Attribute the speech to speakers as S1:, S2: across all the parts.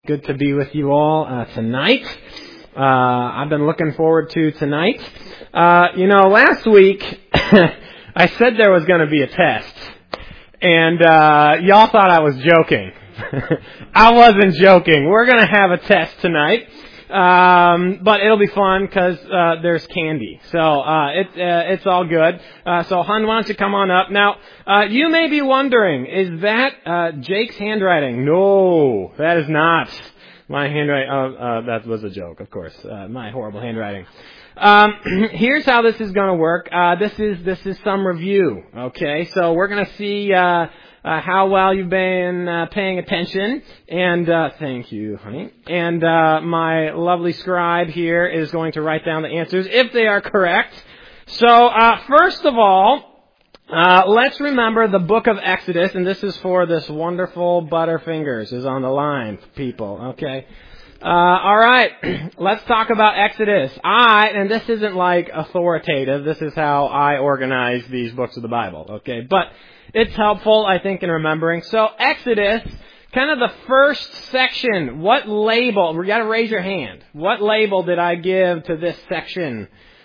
S1: good to be with you all tonight. I've been looking forward to tonight. Last week I said there was going to be a test, and y'all thought I was joking. I wasn't joking. We're going to have a test tonight, but it'll be fun because there's candy. So it's all good. So Hun, why don't you come on up? Now, you may be wondering, is that Jake's handwriting? No, that is not my handwriting. That was a joke, of course. My horrible handwriting. Here's how this is going to work. This is some review. Okay, so we're going to see how well you've been paying attention, and thank you, honey. And my lovely scribe here is going to write down the answers if they are correct. So first of all, let's remember the book of Exodus, and this is for this wonderful Butterfingers is on the line, people. Okay. All right, let's talk about Exodus. And this isn't like authoritative, this is how I organize these books of the Bible, okay? But it's helpful, I think, in remembering. So Exodus, kind of the first section, what label, we gotta raise your hand, what label did I give to this section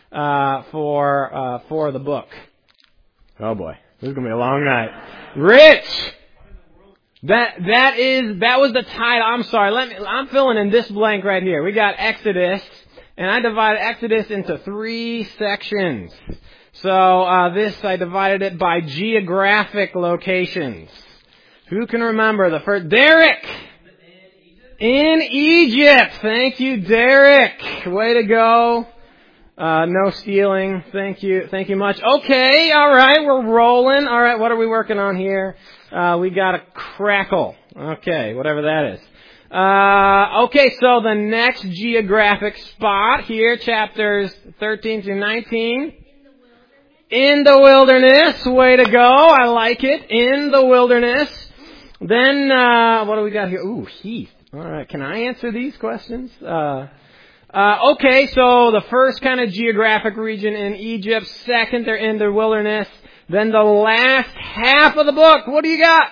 S1: for the book? Oh boy, this is gonna be a long night. Rich! That was the title. I'm sorry. I'm filling in this blank right here. We got Exodus, and I divided Exodus into 3 sections. So I divided it by geographic locations. Who can remember the first? Derek! In Egypt. Thank you, Derek. Way to go. No stealing. Thank you much. Okay, all right, we're rolling. All right, what are we working on here? We got a crackle. Okay, whatever that is. Okay, so the next geographic spot here, chapters 13 through 19. In the wilderness. Way to go. I like it. In the wilderness. Then, what do we got here? Ooh, Heath. All right, can I answer these questions? Okay, so the first kind of geographic region in Egypt. Second, they're in the wilderness. Then the last half of the book. What do you got?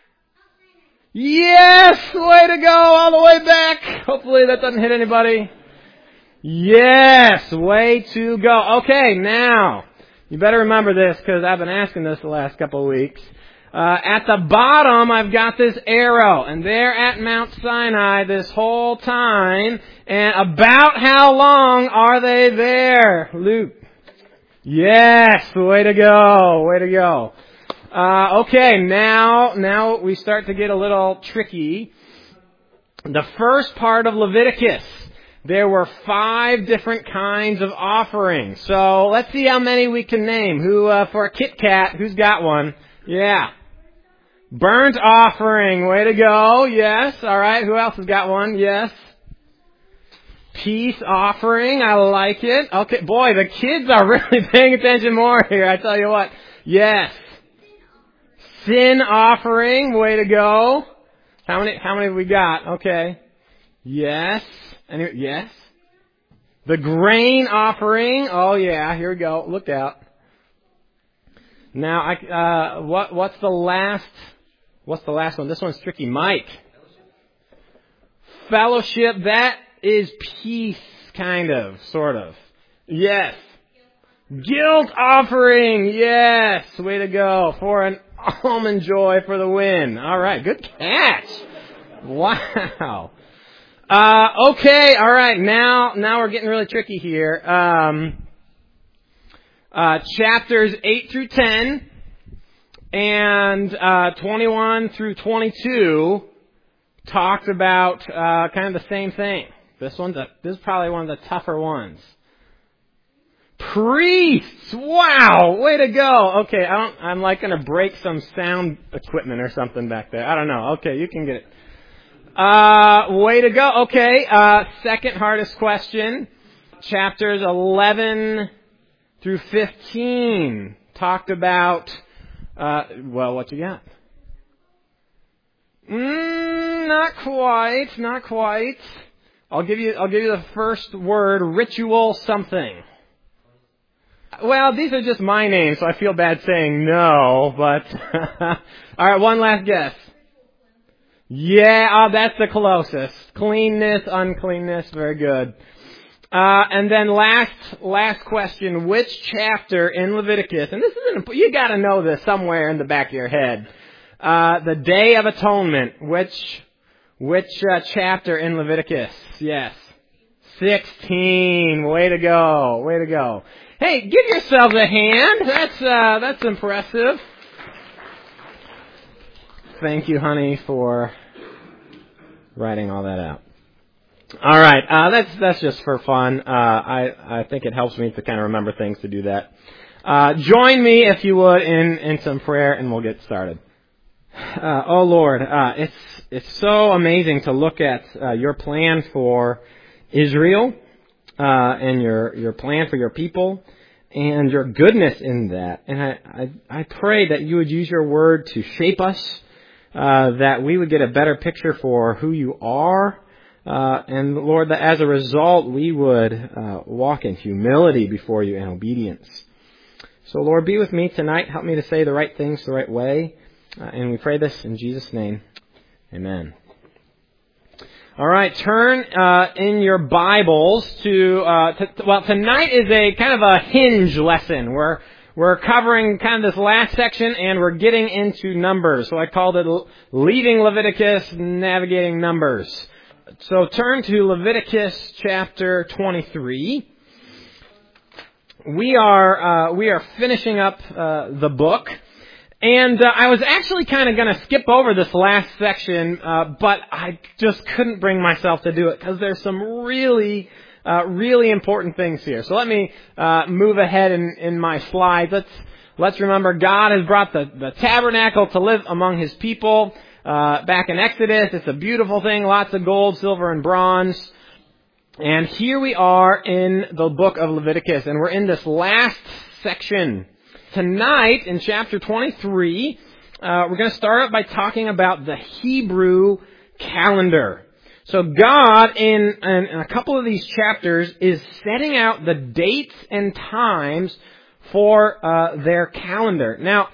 S1: Yes! Way to go! All the way back. Hopefully that doesn't hit anybody. Yes! Way to go. Okay, now, you better remember this because I've been asking this the last couple of weeks. At the bottom, I've got this arrow, and they're at Mount Sinai this whole time. And about how long are they there, Luke? Yes, way to go, way to go. Okay, now we start to get a little tricky. The first part of Leviticus, there were 5 different kinds of offerings. So let's see how many we can name. For a Kit Kat, who's got one? Yeah. Burnt offering, way to go, yes. All right, who else has got one? Yes. Peace offering, I like it. Okay, boy, the kids are really paying attention more here, I tell you what. Yes. Sin offering, way to go. How many have we got? Okay. Yes. Yes. The grain offering, oh yeah, here we go, look out. Now, what's the last one? This one's tricky. Mike. Fellowship, that is peace, kind of, sort of. Yes. Guilt offering, yes. Way to go. For an almond joy for the win. All right, good catch. Wow. Okay, all right. Now we're getting really tricky here. Chapters 8 through 10 and 21 through 22 talked about kind of the same thing. This is probably one of the tougher ones. Priests! Wow! Way to go! Okay, I'm like going to break some sound equipment or something back there. I don't know. Okay, you can get it. Way to go. Okay, second hardest question. Chapters 11 through 15 talked about, what you got? Not quite. I'll give you the first word, ritual something. Well, these are just my names, so I feel bad saying no, but, alright, one last guess. Yeah, that's the closest. Cleanness, uncleanness, very good. And then last question, which chapter in Leviticus, and this isn't, you gotta know this somewhere in the back of your head. The Day of Atonement, which chapter in Leviticus? Yes. 16. Way to go. Way to go. Hey, give yourselves a hand. That's impressive. Thank you, honey, for writing all that out. All right, that's just for fun. I think it helps me to kind of remember things to do that. Join me, if you would, in some prayer, and we'll get started. Oh Lord, it's so amazing to look at your plan for Israel and your plan for your people and your goodness in that. And I pray that you would use your word to shape us, that we would get a better picture for who you are. And Lord, that as a result, we would walk in humility before you and obedience. So Lord, be with me tonight. Help me to say the right things the right way. And we pray this in Jesus' name. Amen. All right, turn in your Bibles to tonight is a kind of a hinge lesson. We're covering kind of this last section, and we're getting into Numbers. So I called it Leaving Leviticus, Navigating Numbers. So turn to Leviticus chapter 23. We are finishing up the book, and I was actually kind of going to skip over this last section, but I just couldn't bring myself to do it because there's some really important things here. So let me move ahead in my slides. Let's remember God has brought the tabernacle to live among His people. Back in Exodus, it's a beautiful thing, lots of gold, silver, and bronze. And here we are in the book of Leviticus, and we're in this last section. Tonight, in chapter 23, we're going to start out by talking about the Hebrew calendar. So God, in a couple of these chapters, is setting out the dates and times for their calendar. Now,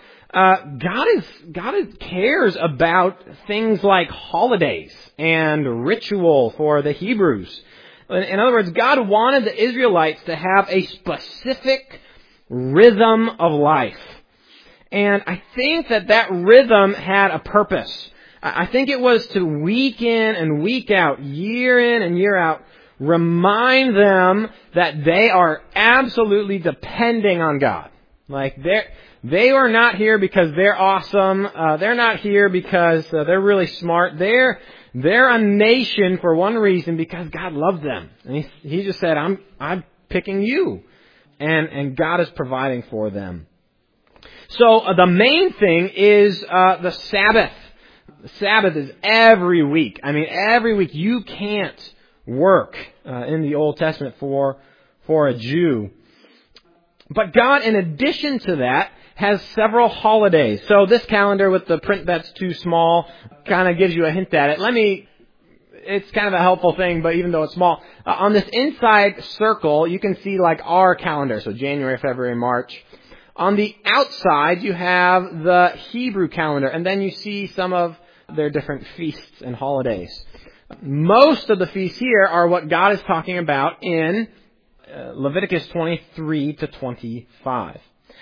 S1: God cares about things like holidays and ritual for the Hebrews. In other words, God wanted the Israelites to have a specific rhythm of life. And I think that rhythm had a purpose. I think it was to week in and week out, year in and year out, remind them that they are absolutely depending on God. Like they are not here because they're awesome. They're not here because they're really smart. They're a nation for one reason, because God loved them. And He just said, I'm picking you. And God is providing for them. So the main thing is the Sabbath. The Sabbath is every week. I mean, every week. You can't work in the Old Testament for a Jew. But God, in addition to that, has several holidays. So this calendar with the print that's too small kind of gives you a hint at it. It's kind of a helpful thing, but even though it's small, on this inside circle, you can see like our calendar. So January, February, March. On the outside, you have the Hebrew calendar, and then you see some of their different feasts and holidays. Most of the feasts here are what God is talking about in Leviticus 23 to 25.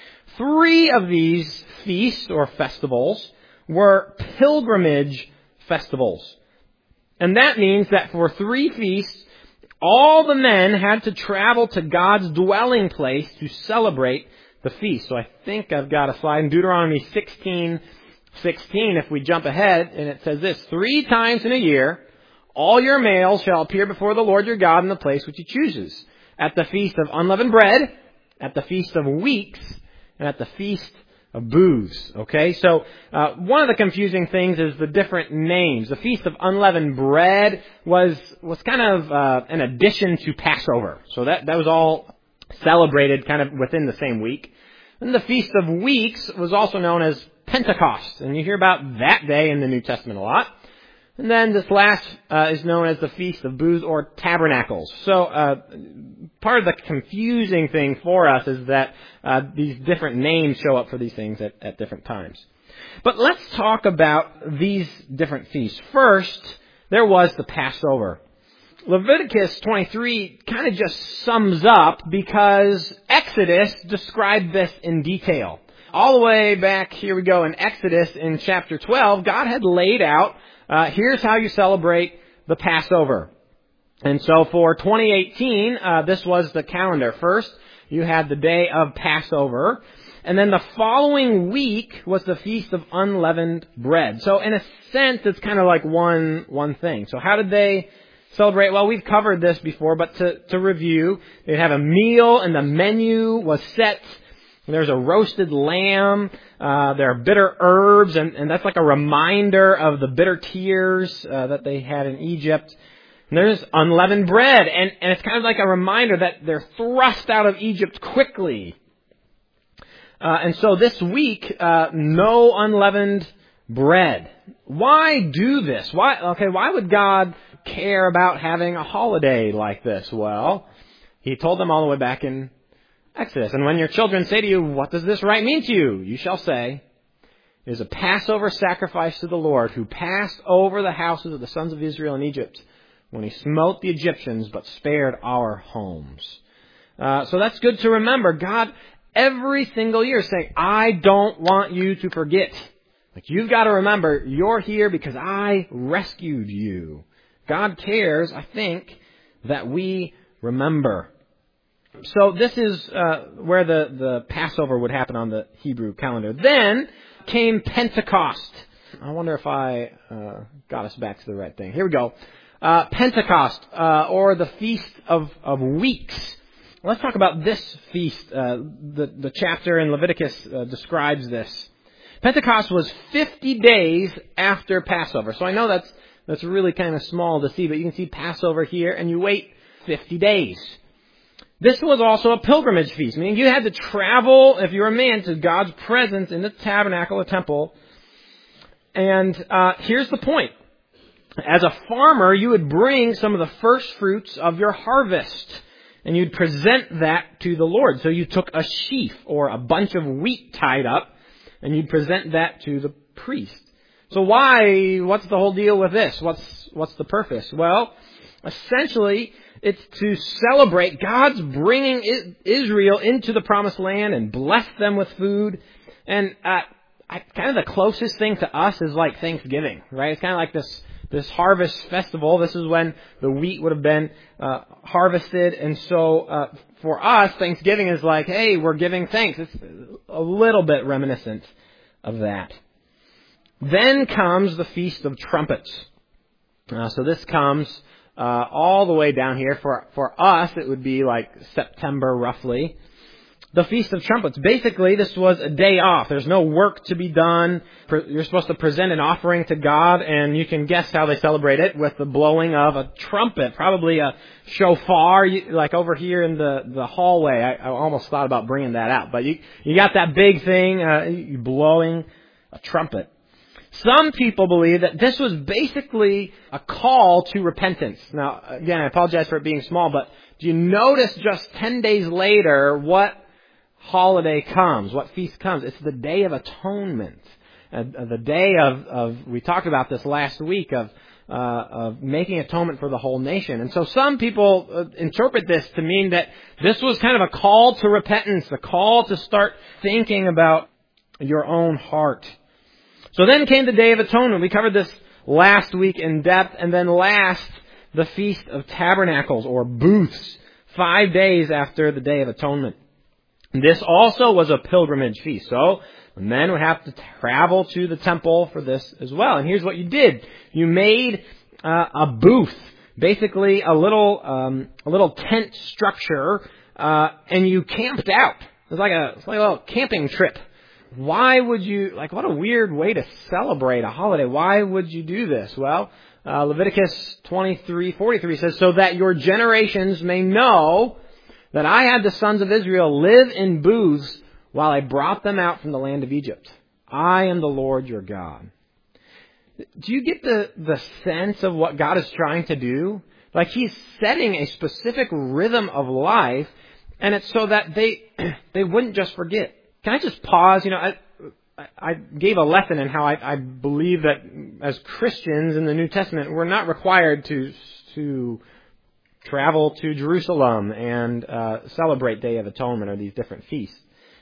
S1: 3 of these feasts or festivals were pilgrimage festivals. And that means that for 3 feasts, all the men had to travel to God's dwelling place to celebrate the feast. So I think I've got a slide in Deuteronomy 16:16, if we jump ahead, and it says this: 3 times in a year, all your males shall appear before the Lord your God in the place which He chooses, at the feast of unleavened bread, at the feast of weeks, and at the feast of booths. Okay, so one of the confusing things is the different names. The Feast of Unleavened Bread was kind of an addition to Passover. So that was all celebrated kind of within the same week. And the Feast of Weeks was also known as Pentecost. And you hear about that day in the New Testament a lot. And then this last is known as the Feast of Booths or Tabernacles. So part of the confusing thing for us is that these different names show up for these things at different times. But let's talk about these different feasts. First, there was the Passover. Leviticus 23 kind of just sums up because Exodus described this in detail. All the way back, here we go, in Exodus in chapter 12, God had laid out, here's how you celebrate the Passover. And so for 2018, this was the calendar. First, you had the day of Passover. And then the following week was the Feast of Unleavened Bread. So in a sense, it's kind of like one thing. So how did they celebrate? Well, we've covered this before, but to review, they'd have a meal and the menu was set. There's a roasted lamb. There are bitter herbs, and that's like a reminder of the bitter tears that they had in Egypt. And there's unleavened bread, and it's kind of like a reminder that they're thrust out of Egypt quickly. And so this week, no unleavened bread. Why do this? Why would God care about having a holiday like this? Well, He told them all the way back in Exodus. And when your children say to you, what does this rite mean to you? You shall say, it is a Passover sacrifice to the Lord, who passed over the houses of the sons of Israel in Egypt when He smote the Egyptians, but spared our homes. So that's good to remember. God, every single year, is saying, I don't want you to forget. Like, you've got to remember, you're here because I rescued you. God cares, I think, that we remember. So this is where the Passover would happen on the Hebrew calendar. Then came Pentecost. I wonder if I got us back to the right thing. Here we go. Pentecost, or the Feast of Weeks. Let's talk about this feast. The chapter in Leviticus describes this. Pentecost was 50 days after Passover. So I know that's really kind of small to see, but you can see Passover here, and you wait 50 days. This was also a pilgrimage feast, meaning you had to travel, if you were a man, to God's presence in the tabernacle or temple. And here's the point. As a farmer, you would bring some of the first fruits of your harvest, and you'd present that to the Lord. So you took a sheaf or a bunch of wheat tied up, and you'd present that to the priest. So what's the whole deal with this? What's the purpose? Well, essentially, it's to celebrate God's bringing Israel into the promised land and bless them with food. And kind of the closest thing to us is like Thanksgiving, right? It's kind of like this harvest festival. This is when the wheat would have been harvested. And so for us, Thanksgiving is like, hey, we're giving thanks. It's a little bit reminiscent of that. Then comes the Feast of Trumpets. So this comes all the way down here. For us, it would be like September roughly. The Feast of Trumpets. Basically, this was a day off. There's no work to be done. You're supposed to present an offering to God, and you can guess how they celebrate it with the blowing of a trumpet, probably a shofar, like over here in the hallway. I almost thought about bringing that out, but you got that big thing, you blowing a trumpet. Some people believe that this was basically a call to repentance. Now, again, I apologize for it being small, but do you notice just 10 days later what holiday comes, what feast comes? It's the Day of Atonement. The day of we talked about this last week, of making atonement for the whole nation. And so some people interpret this to mean that this was kind of a call to repentance, a call to start thinking about your own heart. So then came the Day of Atonement. We covered this last week in depth. And then last, the Feast of Tabernacles, or Booths, 5 days after the Day of Atonement. This also was a pilgrimage feast. So the men would have to travel to the temple for this as well. And here's what you did. You made a booth, basically a little tent structure, and you camped out. It's like a little camping trip. Why would you, what a weird way to celebrate a holiday. Why would you do this? Well, Leviticus 23:43 says, so that your generations may know that I had the sons of Israel live in booths while I brought them out from the land of Egypt. I am the Lord your God. Do you get the sense of what God is trying to do? Like, He's setting a specific rhythm of life, and it's so that they wouldn't just forget. Can I just pause? I gave a lesson in how I believe that as Christians in the New Testament, we're not required to travel to Jerusalem and celebrate Day of Atonement or these different feasts.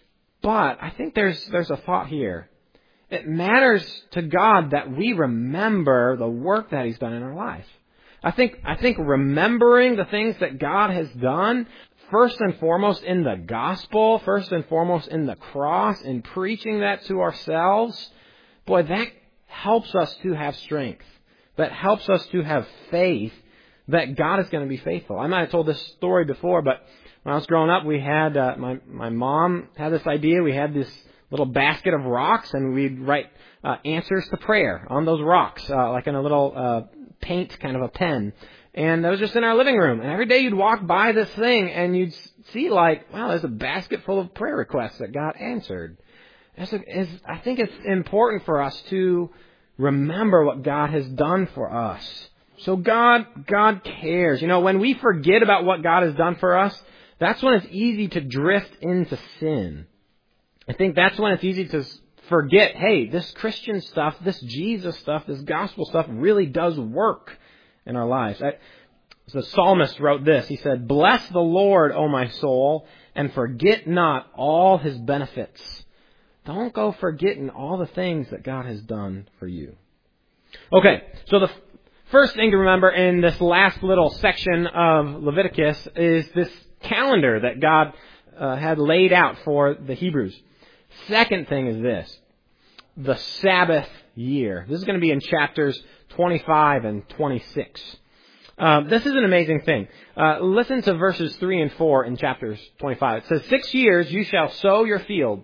S1: But I think there's a thought here. It matters to God that we remember the work that He's done in our life. I think remembering the things that God has done, first and foremost in the gospel, first and foremost in the cross, and preaching that to ourselves, boy, that helps us to have strength. That helps us to have faith that God is going to be faithful. I might have told this story before, but when I was growing up, we had, my mom had this idea. We had this little basket of rocks, and we'd write answers to prayer on those rocks, like in a little paint kind of a pen. And that was just in our living room. And every day you'd walk by this thing, and you'd see like, wow, there's a basket full of prayer requests that God answered. I think it's important for us to remember what God has done for us. So God cares. You know, when we forget about what God has done for us, that's when it's easy to drift into sin. I think that's when it's easy to forget, hey, this Christian stuff, this Jesus stuff, this gospel stuff really does work in our lives. The psalmist wrote this. He said, "Bless the Lord, O my soul, and forget not all His benefits." Don't go forgetting all the things that God has done for you. Okay, so the first thing to remember in this last little section of Leviticus is this calendar that God had laid out for the Hebrews. Second thing is this, the Sabbath year. This is going to be in chapters 25 and 26. This is an amazing thing. Listen to verses 3 and 4 in chapters 25. It says, 6 years you shall sow your field,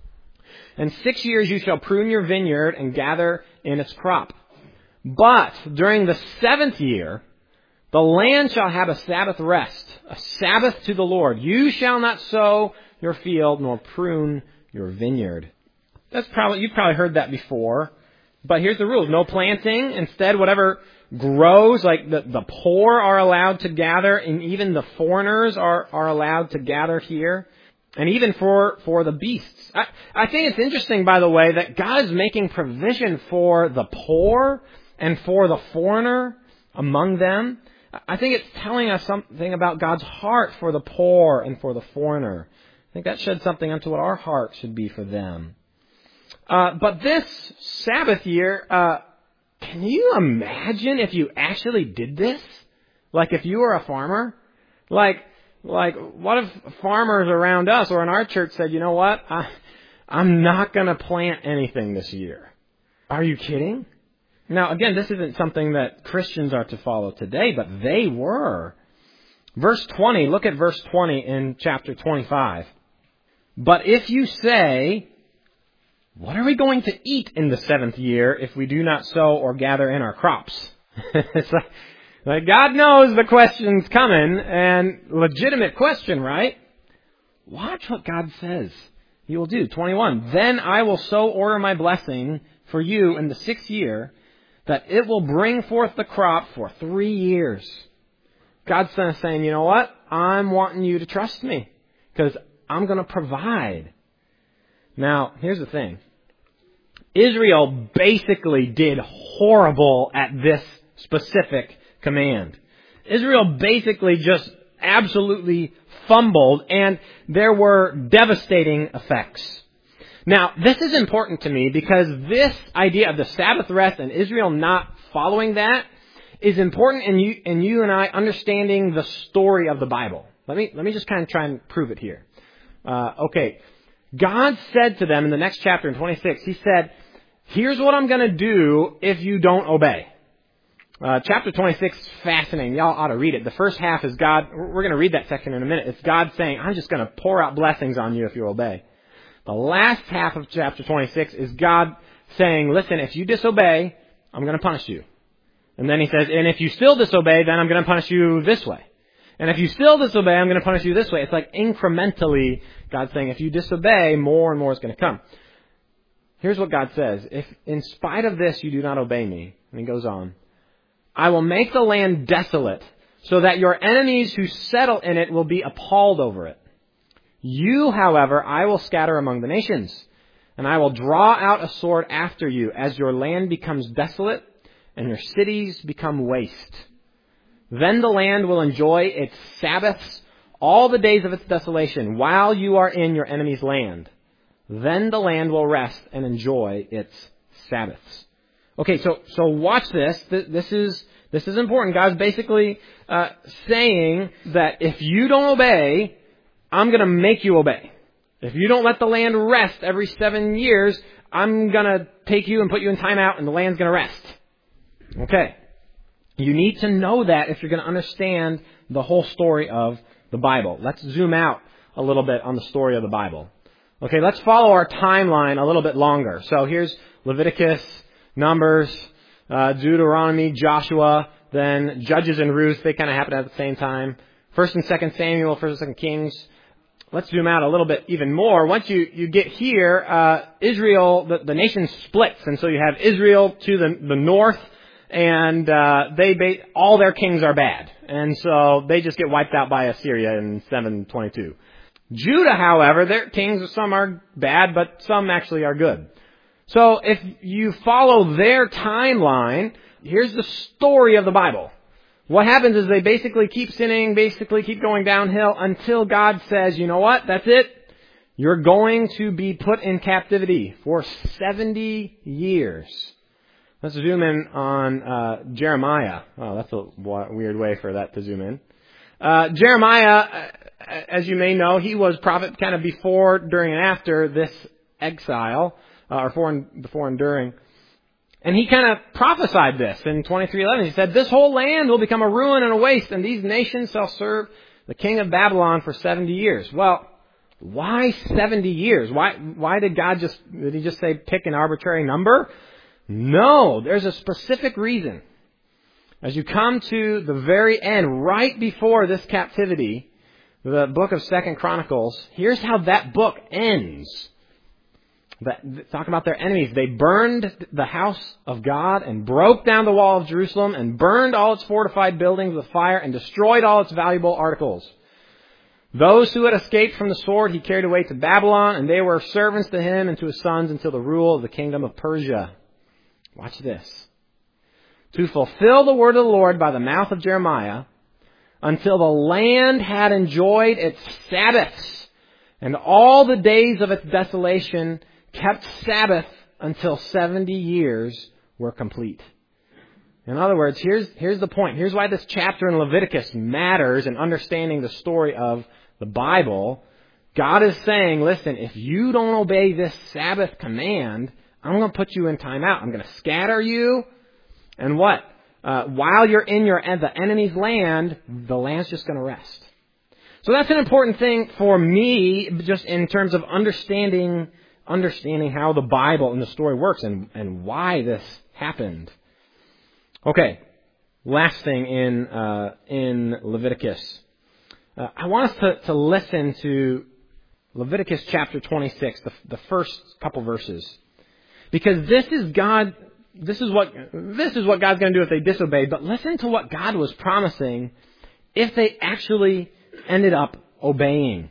S1: and 6 years you shall prune your vineyard and gather in its crop. But during the 7th year, the land shall have a Sabbath rest, a Sabbath to the Lord. You shall not sow your field nor prune your vineyard. You've probably heard that before. But here's the rules. No planting. Instead, whatever grows, like the poor are allowed to gather, and even the foreigners are allowed to gather here. And even for the beasts. I think it's interesting, by the way, that God is making provision for the poor and for the foreigner among them. I think it's telling us something about God's heart for the poor and for the foreigner. I think that sheds something onto what our heart should be for them. But this Sabbath year, can you imagine if you actually did this? Like if you were a farmer? Like what if farmers around us or in our church said, you know what? I'm not going to plant anything this year. Are you kidding? Now, again, this isn't something that Christians are to follow today, but they were. Verse 20, look at verse 20 in chapter 25. But if you say, what are we going to eat in the 7th year if we do not sow or gather in our crops? It's like God knows the question's coming, and legitimate question, right? Watch what God says He will do. 21, then I will so order my blessing for you in the 6th year that it will bring forth the crop for 3 years. God's saying, you know what? I'm wanting you to trust me because I'm going to provide. Now, here's the thing. Israel basically did horrible at this specific command. Israel basically just absolutely fumbled, and there were devastating effects. Now, this is important to me because this idea of the Sabbath rest and Israel not following that is important in you and I understanding the story of the Bible. Let me just kind of try and prove it here. Okay. God said to them in the next chapter in 26, He said, here's what I'm going to do if you don't obey. Chapter 26 is fascinating. Y'all ought to read it. The first half is God. We're going to read that section in a minute. It's God saying, I'm just going to pour out blessings on you if you obey. The last half of chapter 26 is God saying, listen, if you disobey, I'm going to punish you. And then He says, and if you still disobey, then I'm going to punish you this way. And if you still disobey, I'm going to punish you this way. It's like incrementally God's saying, if you disobey, more and more is going to come. Here's what God says. If in spite of this you do not obey me, and He goes on, I will make the land desolate so that your enemies who settle in it will be appalled over it. You, however, I will scatter among the nations, And I will draw out a sword after you as your land becomes desolate and your cities become waste. Then the land will enjoy its Sabbaths all the days of its desolation while you are in your enemy's land. Then the land will rest and enjoy its Sabbaths. Okay, so watch this. This is important. God's basically saying that if you don't obey, I'm going to make you obey. If you don't let the land rest every 7 years, I'm going to take you and put you in timeout and the land's going to rest. Okay. You need to know that if you're going to understand the whole story of the Bible. Let's zoom out a little bit on the story of the Bible. Okay, let's follow our timeline a little bit longer. So here's Leviticus, Numbers, Deuteronomy, Joshua, then Judges and Ruth. They kind of happen at the same time. 1st and 2nd Samuel, 1st and 2nd Kings. Let's zoom out a little bit even more. Once you get here, Israel, the nation splits. And so you have Israel to the north, and all their kings are bad. And so they just get wiped out by Assyria in 722. Judah, however, their kings, some are bad, but some actually are good. So if you follow their timeline, here's the story of the Bible. What happens is they basically keep sinning, basically keep going downhill until God says, you know what, that's it. You're going to be put in captivity for 70 years. Let's zoom in on Jeremiah. Oh, that's a weird way for that to zoom in. Jeremiah, as you may know, he was prophet kind of before, during, and after this exile, before and during. And he kind of prophesied this in 23:11. He said, this whole land will become a ruin and a waste, and these nations shall serve the king of Babylon for 70 years. Well, why 70 years? Why did he just say pick an arbitrary number? No, there's a specific reason. As you come to the very end, right before this captivity, the book of 2nd Chronicles, here's how that book ends. Talking about their enemies. They burned the house of God and broke down the wall of Jerusalem and burned all its fortified buildings with fire and destroyed all its valuable articles. Those who had escaped from the sword he carried away to Babylon, and they were servants to him and to his sons until the rule of the kingdom of Persia. Watch this. To fulfill the word of the Lord by the mouth of Jeremiah, until the land had enjoyed its Sabbaths, and all the days of its desolation kept Sabbath until 70 years were complete. In other words, here's the point. Here's why this chapter in Leviticus matters in understanding the story of the Bible. God is saying, listen, if you don't obey this Sabbath command, I'm going to put you in timeout. I'm going to scatter you. And what? While you're in the enemy's land, the land's just going to rest. So that's an important thing for me, just in terms of understanding how the Bible and the story works and why this happened. Okay, last thing in Leviticus. I want us to listen to Leviticus chapter 26, the first couple verses. Because this is what God's going to do if they disobey. But listen to what God was promising if they actually ended up obeying.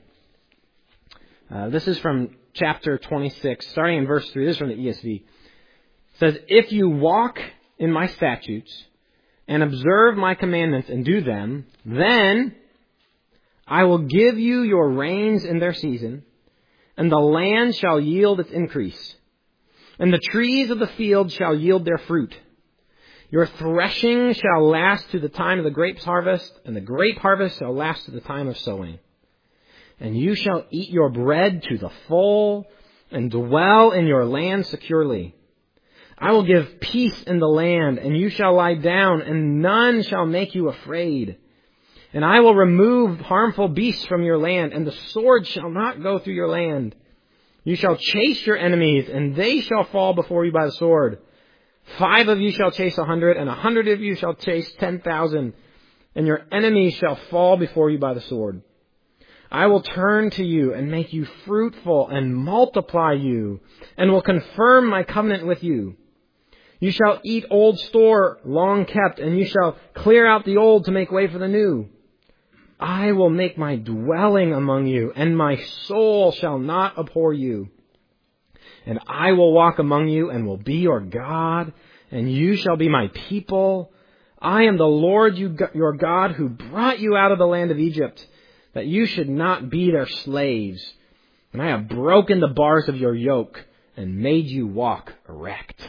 S1: This is from chapter 26, starting in verse 3. This is from the ESV. It says, if you walk in my statutes and observe my commandments and do them, then I will give you your rains in their season, and the land shall yield its increase. And the trees of the field shall yield their fruit. Your threshing shall last to the time of the grapes harvest, and the grape harvest shall last to the time of sowing. And you shall eat your bread to the full, and dwell in your land securely. I will give peace in the land, and you shall lie down, and none shall make you afraid. And I will remove harmful beasts from your land, and the sword shall not go through your land. You shall chase your enemies, and they shall fall before you by the sword. 5 of you shall chase 100, and 100 of you shall chase 10,000, and your enemies shall fall before you by the sword. I will turn to you and make you fruitful and multiply you, and will confirm my covenant with you. You shall eat old store long kept, and you shall clear out the old to make way for the new. I will make my dwelling among you, and my soul shall not abhor you. And I will walk among you and will be your God, and you shall be my people. I am the Lord your God who brought you out of the land of Egypt, that you should not be their slaves. And I have broken the bars of your yoke and made you walk erect.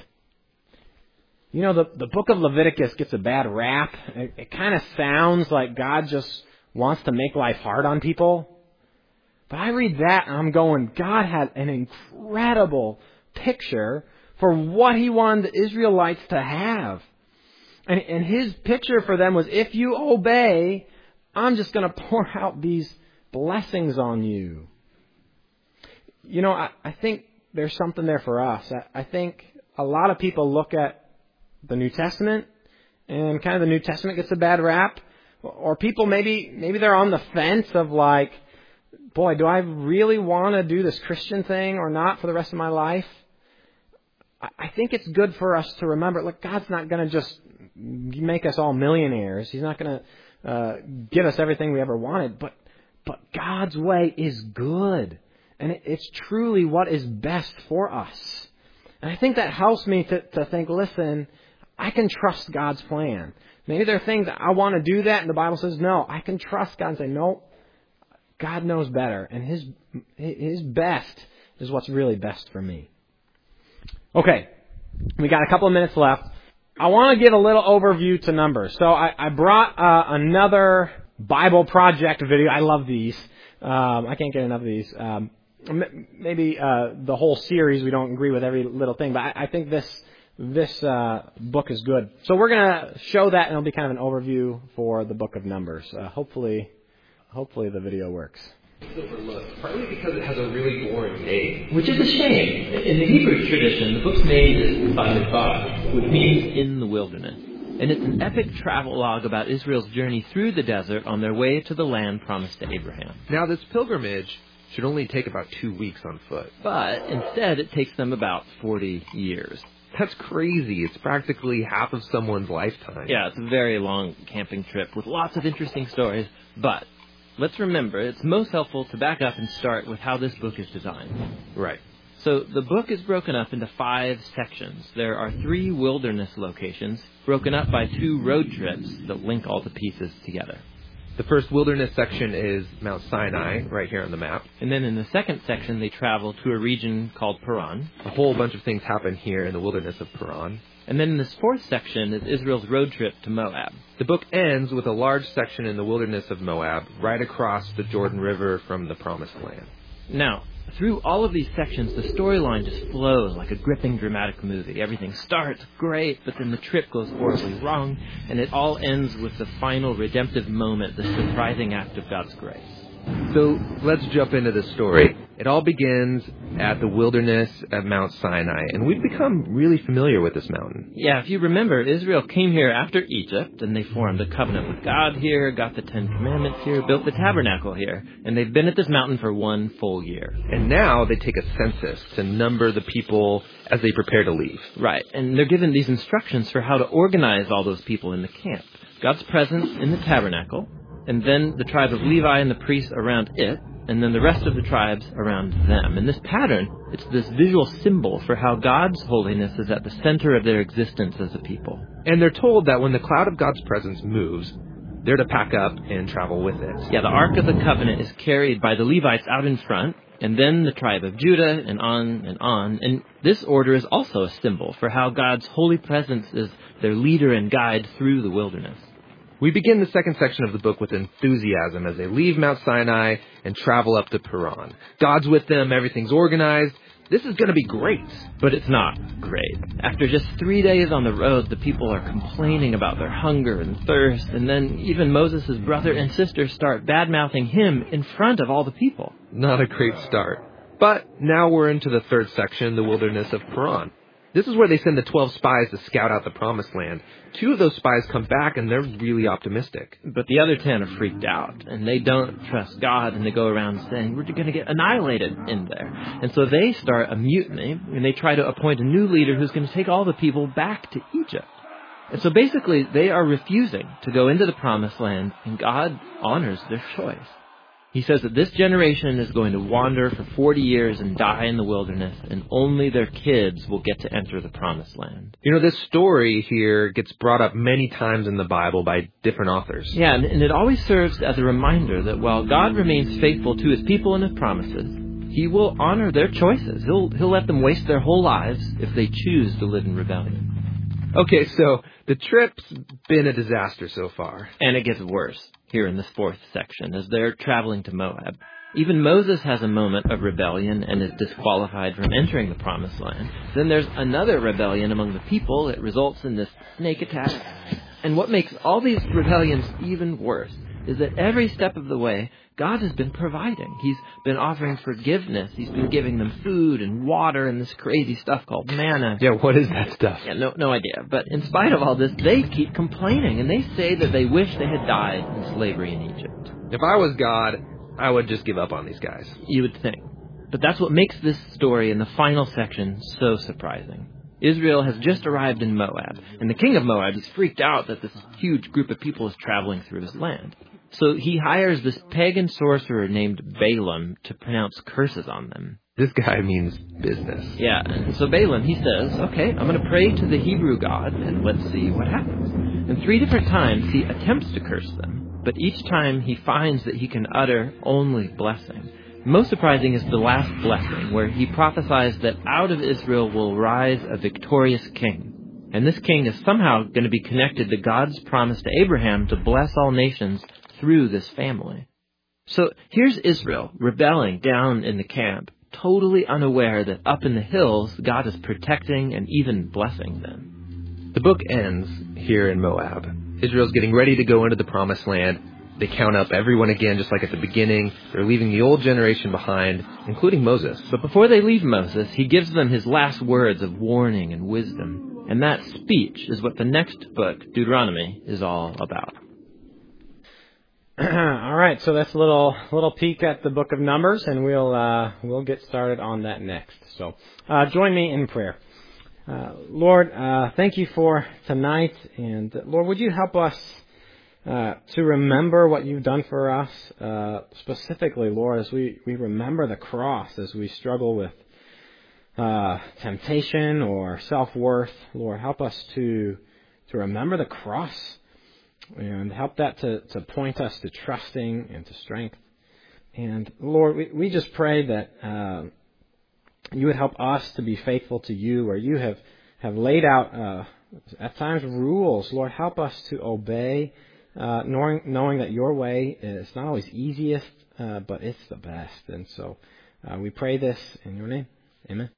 S1: You know, the book of Leviticus gets a bad rap. It kind of sounds like God just wants to make life hard on people. But I read that and I'm going, God had an incredible picture for what He wanted the Israelites to have. And His picture for them was, if you obey, I'm just going to pour out these blessings on you. You know, I think there's something there for us. I think a lot of people look at the New Testament, and kind of the New Testament gets a bad rap. Or people maybe they're on the fence of like, boy, do I really want to do this Christian thing or not for the rest of my life? I think it's good for us to remember, look, God's not going to just make us all millionaires. He's not going to give us everything we ever wanted. But God's way is good. And it's truly what is best for us. And I think that helps me to think, listen, I can trust God's plan. Maybe there are things that I want to do that, and the Bible says no. I can trust God and say, no, God knows better. And His best is what's really best for me. Okay, we got a couple of minutes left. I want to give a little overview to Numbers. So I brought another Bible project video. I love these. I can't get enough of these. Maybe the whole series, we don't agree with every little thing, but I think this book is good. So we're going to show that, and it'll be kind of an overview for the book of Numbers. Hopefully the video works.
S2: It's overlooked, partly because it has a really boring name.
S3: Which is a shame. In the Hebrew tradition, the book's name is Bamidbar, which means in the wilderness. And it's an epic travelogue about Israel's journey through the desert on their way to the land promised to Abraham.
S2: Now, this pilgrimage should only take about 2 weeks on foot.
S3: But instead, it takes them about 40 years.
S2: That's crazy. It's practically half of someone's lifetime.
S3: Yeah, it's a very long camping trip with lots of interesting stories. But let's remember, it's most helpful to back up and start with how this book is designed.
S2: Right.
S3: So the book is broken up into 5 sections. There are 3 wilderness locations, broken up by 2 road trips that link all the pieces together.
S2: The first wilderness section is Mount Sinai, right here on the map.
S3: And then in the second section, they travel to a region called Paran.
S2: A whole bunch of things happen here in the wilderness of Paran.
S3: And then in this fourth section is Israel's road trip to Moab.
S2: The book ends with a large section in the wilderness of Moab, right across the Jordan River from the Promised Land.
S3: Now, through all of these sections, the storyline just flows like a gripping dramatic movie. Everything starts great, but then the trip goes horribly wrong, and it all ends with the final redemptive moment, the surprising act of God's grace.
S2: So let's jump into the story. It all begins at the wilderness at Mount Sinai, and we've become really familiar with this mountain.
S3: Yeah, if you remember, Israel came here after Egypt, and they formed a covenant with God here, got the 10 Commandments here, built the tabernacle here, and they've been at this mountain for 1 full year.
S2: And now they take a census to number the people as they prepare to leave.
S3: Right, and they're given these instructions for how to organize all those people in the camp. God's presence in the tabernacle, and then the tribe of Levi and the priests around it, and then the rest of the tribes around them. And this pattern, it's this visual symbol for how God's holiness is at the center of their existence as a people.
S2: And they're told that when the cloud of God's presence moves, they're to pack up and travel with it.
S3: Yeah, the Ark of the Covenant is carried by the Levites out in front, and then the tribe of Judah, and on and on. And this order is also a symbol for how God's holy presence is their leader and guide through the wilderness.
S2: We begin the second section of the book with enthusiasm as they leave Mount Sinai and travel up to Paran. God's with them, everything's organized. This is going to be great.
S3: But it's not great. After just 3 days on the road, the people are complaining about their hunger and thirst, and then even Moses' brother and sister start bad-mouthing him in front of all the people.
S2: Not a great start. But now we're into the third section, the wilderness of Paran. This is where they send the 12 spies to scout out the Promised Land. 2 of those spies come back, and they're really optimistic.
S3: But the other 10 are freaked out, and they don't trust God, and they go around saying, we're going to get annihilated in there. And so they start a mutiny, and they try to appoint a new leader who's going to take all the people back to Egypt. And so basically, they are refusing to go into the Promised Land, and God honors their choice. He says that this generation is going to wander for 40 years and die in the wilderness, and only their kids will get to enter the promised land.
S2: You know, this story here gets brought up many times in the Bible by different authors.
S3: Yeah, and it always serves as a reminder that while God remains faithful to his people and his promises, he will honor their choices. He'll let them waste their whole lives if they choose to live in rebellion.
S2: Okay, so the trip's been a disaster so far.
S3: And it gets worse here in this fourth section as they're traveling to Moab. Even Moses has a moment of rebellion and is disqualified from entering the promised land. Then there's another rebellion among the people that results in this snake attack. And what makes all these rebellions even worse is that every step of the way, God has been providing. He's been offering forgiveness. He's been giving them food and water and this crazy stuff called manna.
S2: Yeah, what is that stuff?
S3: Yeah, no idea. But in spite of all this, they keep complaining, and they say that they wish they had died in slavery in Egypt.
S2: If I was God, I would just give up on these guys.
S3: You would think. But that's what makes this story in the final section so surprising. Israel has just arrived in Moab, and the king of Moab is freaked out that this huge group of people is traveling through his land. So he hires this pagan sorcerer named Balaam to pronounce curses on them.
S2: This guy means business.
S3: Yeah, and so Balaam, he says, okay, I'm going to pray to the Hebrew God, and let's see what happens. And 3 different times he attempts to curse them, but each time he finds that he can utter only blessing. Most surprising is the last blessing, where he prophesies that out of Israel will rise a victorious king. And this king is somehow going to be connected to God's promise to Abraham to bless all nations through this family. So here's Israel rebelling down in the camp, totally unaware that up in the hills, God is protecting and even blessing them.
S2: The book ends here in Moab. Israel's getting ready to go into the promised land. They count up everyone again, just like at the beginning. They're leaving the old generation behind, including Moses.
S3: But before they leave Moses, he gives them his last words of warning and wisdom. And that speech is what the next book, Deuteronomy, is all about.
S1: All right, so that's a little peek at the book of Numbers, and we'll get started on that next. So join me in prayer. Lord, thank you for tonight, and Lord, would you help us to remember what you've done for us, specifically, Lord, as we remember the cross, as we struggle with temptation or self-worth. Lord, help us to remember the cross, and help that to point us to trusting and to strength. And Lord, we just pray that you would help us to be faithful to you, where you have laid out at times rules. Lord, help us to obey, knowing that your way is not always easiest, but it's the best. And so we pray this in your name. Amen.